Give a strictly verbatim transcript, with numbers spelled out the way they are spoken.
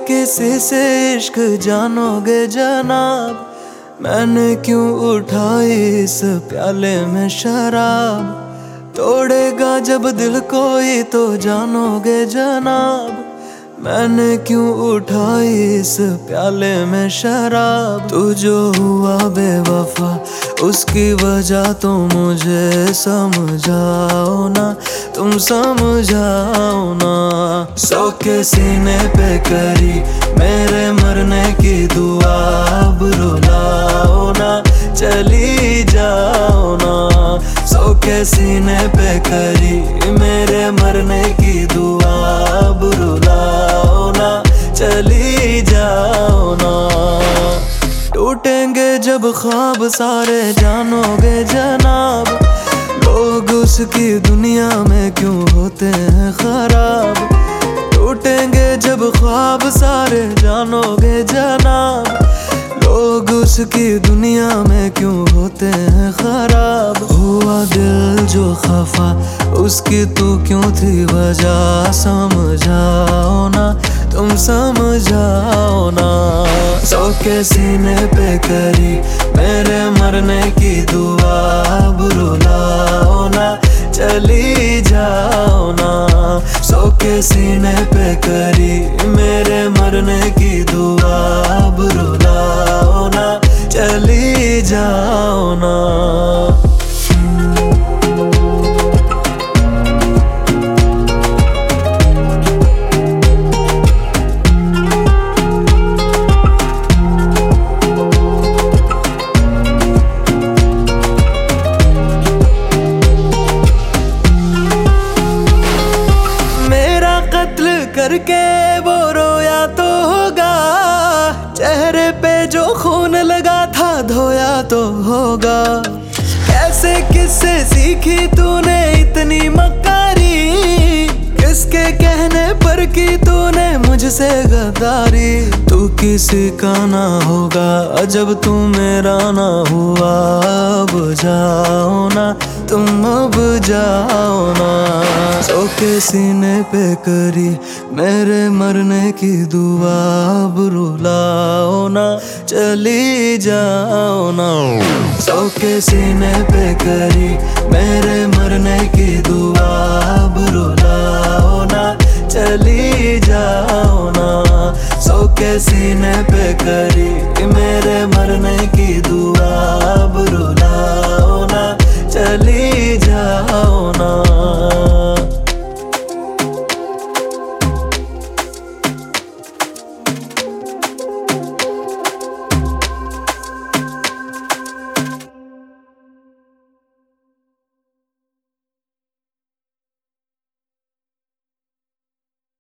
किसी से इश्क जानोगे जनाब, मैंने क्यों उठाई इस प्याले में शराब। तोड़ेगा जब दिल कोई तो जानोगे जनाब, मैंने क्यों उठाई इस प्याले में शराब। तू जो हुआ बेवफा उसकी वजह तो मुझे समझाओ ना, तुम समझाओ ना। सौ के सीने पे करी मेरे मरने की दुआ, अब रुलाओ ना, चली जाओ ना। सौ के सीने पे करी मेरे मरने की दुआ, अब रुलाओ ना, चली जाओ ना। टूटेंगे जब ख्वाब सारे जानोगे जनाब, लोग उसकी दुनिया में क्यों होते हैं खराब। टूटेंगे जब ख्वाब सारे जानोगे जनाब, लोग उसकी दुनिया में क्यों होते हैं खराब। हुआ दिल जो खफा उसकी तू क्यों थी वजह, समझाओ ना, तुम समझाओ ना। सौ के सीने पे करी मेरे मरने की दुआ, अब रुलाओ ना, चली जाओ ना। सौ के सीने पे करी मेरे मरने की दुआ, अब रुलाओ ना, चली जाओ ना। करके वो रोया तो होगा, चेहरे पे जो खून लगा था धोया तो होगा। कैसे किससे सीखी तूने इतनी मक्कारी, किसके कहने पर की तूने मुझसे गद्दारी। तू किसी का ना होगा जब तू मेरा ना हुआ, अब जाओ ना, तुम अब जाओ ना। सौ के सीने पे करी मेरे मरने की दुआ, अब रुलाओ ना, चली जाओ ना। सौ के सीने पे करी मेरे मरने की दुआ, अब रुलाओ ना, चली जाओ ना। सौ के सीने पे करी मेरे मरने की दुआ।